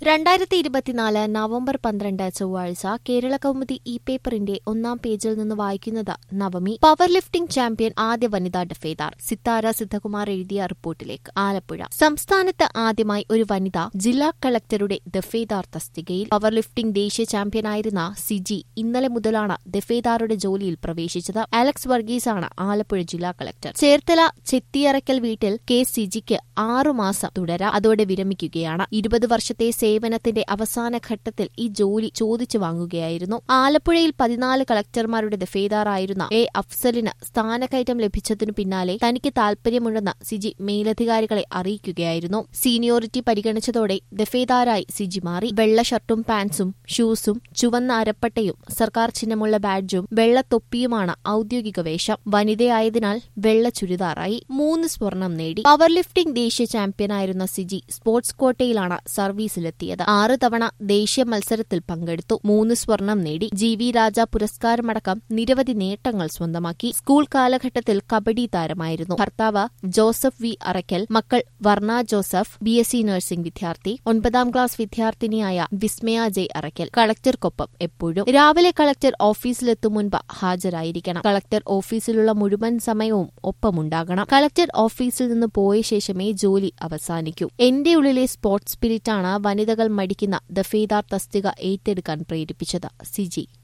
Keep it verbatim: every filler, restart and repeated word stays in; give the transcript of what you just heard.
രണ്ടായിരത്തി ഇരുപത്തിനാല് നവംബർ പന്ത്രണ്ട് ചൊവ്വാഴ്ച കേരള കൗമുദി ഇ പേപ്പറിന്റെ ഒന്നാം പേജിൽ നിന്ന് വായിക്കുന്നത് നവമി. പവർ ലിഫ്റ്റിംഗ് ചാമ്പ്യൻ ആദ്യ വനിതാ ഡഫേദാർ. സിത്താര സിദ്ധകുമാർ എഴുതിയ റിപ്പോർട്ടിലേക്ക്. ആലപ്പുഴ. സംസ്ഥാനത്ത് ആദ്യമായി ഒരു വനിത ജില്ലാ കളക്ടറുടെ ദഫേദാർ തസ്തികയിൽ. പവർ ലിഫ്റ്റിംഗ് ദേശീയ ചാമ്പ്യനായിരുന്ന സിജി ഇന്നലെ മുതലാണ് ദഫേദാറുടെ ജോലിയിൽ പ്രവേശിച്ചത്. അലക്സ് വർഗീസാണ് ആലപ്പുഴ ജില്ലാ കളക്ടർ. ചേർത്തല ചെത്തിയറയ്ക്കൽ വീട്ടിൽ കെ സിജിക്ക് ആറുമാസം തുടരാം. അതോടെ വിരമിക്കുകയാണ്. ഇരുപത് വർഷത്തെ സേവനത്തിന്റെ അവസാന ഘട്ടത്തിൽ ഈ ജോലി ചോദിച്ചു വാങ്ങുകയായിരുന്നു. ആലപ്പുഴയിൽ പതിനാല് കളക്ടർമാരുടെ ദഫേദാറായിരുന്ന എ അഫ്സലിന് സ്ഥാനക്കയറ്റം ലഭിച്ചതിനു പിന്നാലെ തനിക്ക് താൽപര്യമുണ്ടെന്ന് സിജി മേലധികാരികളെ അറിയിക്കുകയായിരുന്നു. സീനിയോറിറ്റി പരിഗണിച്ചതോടെ ദഫേദാറായി സിജി മാറി. വെള്ള ഷർട്ടും പാൻസും ഷൂസും ചുവന്ന അരപ്പട്ടയും സർക്കാർ ചിഹ്നമുള്ള ബാഡ്ജും വെള്ള തൊപ്പിയുമാണ് ഔദ്യോഗിക വേഷം. വനിതയായതിനാൽ വെള്ള ചുരിദാറായി. മൂന്ന് സ്വർണം നേടി. പവർ ലിഫ്റ്റിംഗ് ദേശീയ ചാമ്പ്യനായിരുന്ന സിജി സ്പോർട്സ് കോട്ടയിലാണ് സർവീസിലെത്തിയത്. ആറ് തവണ ദേശീയ മത്സരത്തിൽ പങ്കെടുത്തു. മൂന്ന് സ്വർണം നേടി. ജി വി രാജ പുരസ്കാരമടക്കം നിരവധി നേട്ടങ്ങൾ സ്വന്തമാക്കി. സ്കൂൾ കാലഘട്ടത്തിൽ കബഡി താരമായിരുന്നു. ഭർത്താവ് ജോസഫ് വി അറയ്ക്കൽ. മക്കൾ Varna Joseph, B S C nursing വിദ്യാർത്ഥി. ഒൻപതാം ക്ലാസ് വിദ്യാർത്ഥിനിയായ വിസ്മയ ജെ അറയ്ക്കൽ. കളക്ടർക്കൊപ്പം എപ്പോഴും. രാവിലെ കളക്ടർ ഓഫീസിലെത്തും മുൻപ് ഹാജരായിരിക്കണം. കളക്ടർ ഓഫീസിലുള്ള മുഴുവൻ സമയവും ഒപ്പമുണ്ടാകണം. കളക്ടർ ഓഫീസിൽ നിന്ന് പോയ ശേഷമേ ജോലി അവസാനിക്കൂ. എന്റെ ഉള്ളിലെ സ്പോർട്സ് സ്പിരിറ്റാണ് വനിതകൾ മടിക്കുന്ന ദഫേദാർ തസ്തിക ഏറ്റെടുക്കാൻ പ്രേരിപ്പിച്ചത്. സിജി.